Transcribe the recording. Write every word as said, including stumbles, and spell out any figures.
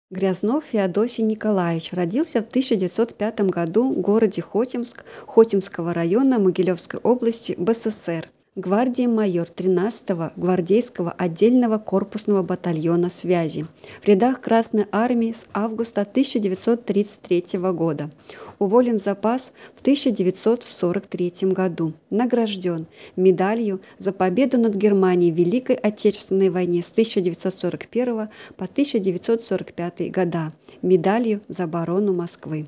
Грязнов Феодосий Николаевич родился в тысяча девятьсот пятом году в городе Хотимск Хотимского района Могилевской области, БССР. Гвардии майор тринадцатого гвардейского отдельного корпусного батальона связи в рядах Красной армии с августа тысяча девятьсот тридцать третьего года. Уволен в запас в тысяча девятьсот сорок третьем году. Награжден медалью за победу над Германией в Великой Отечественной войне с тысяча девятьсот сорок первого по тысяча девятьсот сорок пятый года, медалью за оборону Москвы.